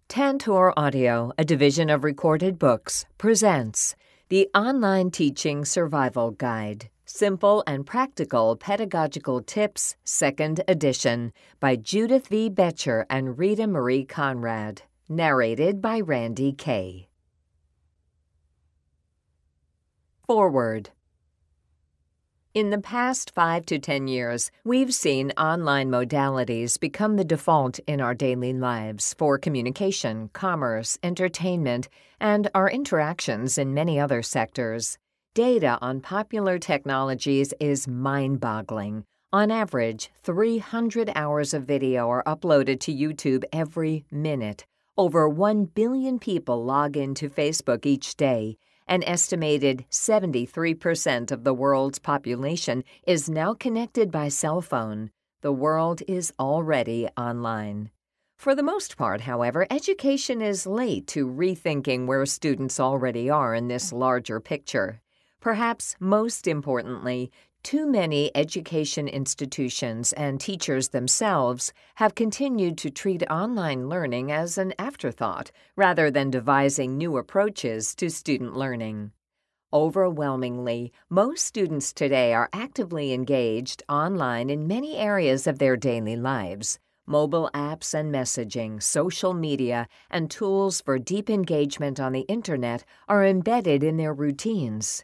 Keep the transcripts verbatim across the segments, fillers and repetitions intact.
Tantor Audio, a division of Recorded Books, presents the Online Teaching Survival Guide, Simple and Practical Pedagogical Tips, Second Edition, by Judith V. Betcher and Rita Marie Conrad, narrated by Randy Kay. Forward. In the past five to ten years, we've seen online modalities become the default in our daily lives for communication, commerce, entertainment, and our interactions in many other sectors. Data on popular technologies is mind-boggling. On average, three hundred hours of video are uploaded to YouTube every minute. Over one billion people log into Facebook each day. An estimated seventy-three percent of the world's population is now connected by cell phone. The world is already online. For the most part, however, education is late to rethinking where students already are in this larger picture. Perhaps most importantly, too many education institutions and teachers themselves have continued to treat online learning as an afterthought rather than devising new approaches to student learning. Overwhelmingly, most students today are actively engaged online in many areas of their daily lives. Mobile apps and messaging, social media, and tools for deep engagement on the Internet are embedded in their routines.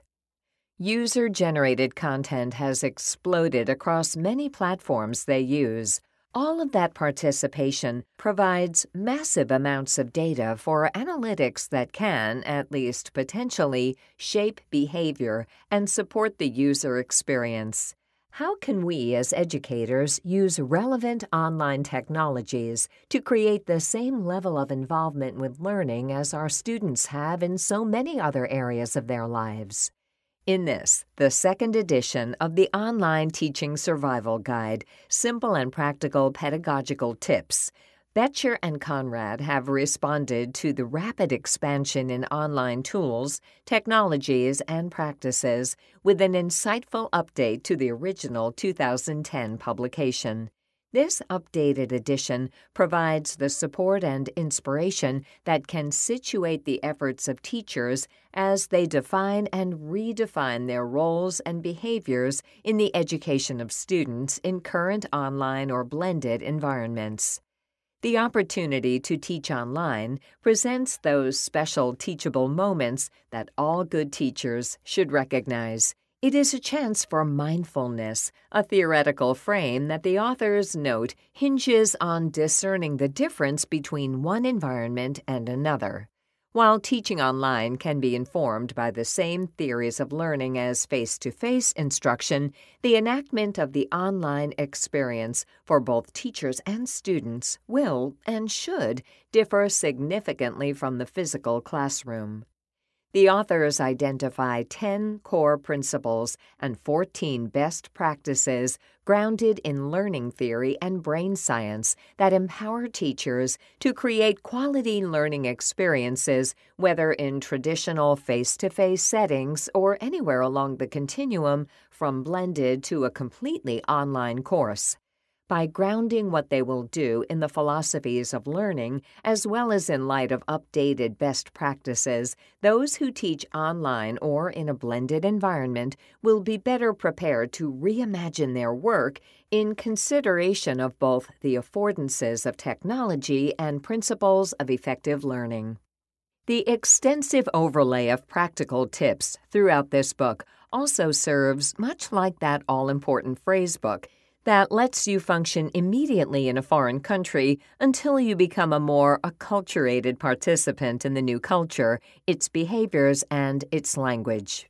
User-generated content has exploded across many platforms they use. All of that participation provides massive amounts of data for analytics that can, at least potentially, shape behavior and support the user experience. How can we as educators use relevant online technologies to create the same level of involvement with learning as our students have in so many other areas of their lives? In this, the second edition of the Online Teaching Survival Guide, Simple and Practical Pedagogical Tips, Betcher and Conrad have responded to the rapid expansion in online tools, technologies, and practices with an insightful update to the original two thousand ten publication. This updated edition provides the support and inspiration that can situate the efforts of teachers as they define and redefine their roles and behaviors in the education of students in current online or blended environments. The opportunity to teach online presents those special teachable moments that all good teachers should recognize. It is a chance for mindfulness, a theoretical frame that the authors note hinges on discerning the difference between one environment and another. While teaching online can be informed by the same theories of learning as face-to-face instruction, the enactment of the online experience for both teachers and students will and should differ significantly from the physical classroom. The authors identify ten core principles and fourteen best practices grounded in learning theory and brain science that empower teachers to create quality learning experiences, whether in traditional face-to-face settings or anywhere along the continuum from blended to a completely online course. By grounding what they will do in the philosophies of learning, as well as in light of updated best practices, those who teach online or in a blended environment will be better prepared to reimagine their work in consideration of both the affordances of technology and principles of effective learning. The extensive overlay of practical tips throughout this book also serves much like that all-important phrase book that lets you function immediately in a foreign country until you become a more acculturated participant in the new culture, its behaviors, and its language.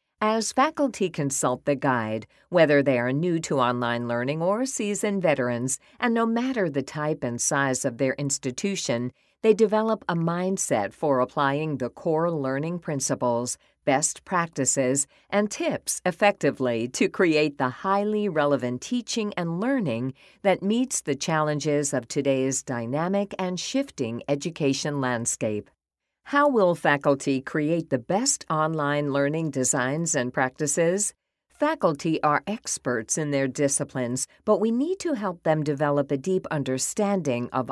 As faculty consult the guide, whether they are new to online learning or seasoned veterans, and no matter the type and size of their institution, they develop a mindset for applying the core learning principles, best practices, and tips effectively to create the highly relevant teaching and learning that meets the challenges of today's dynamic and shifting education landscape. How will faculty create the best online learning designs and practices? Faculty are experts in their disciplines, but we need to help them develop a deep understanding of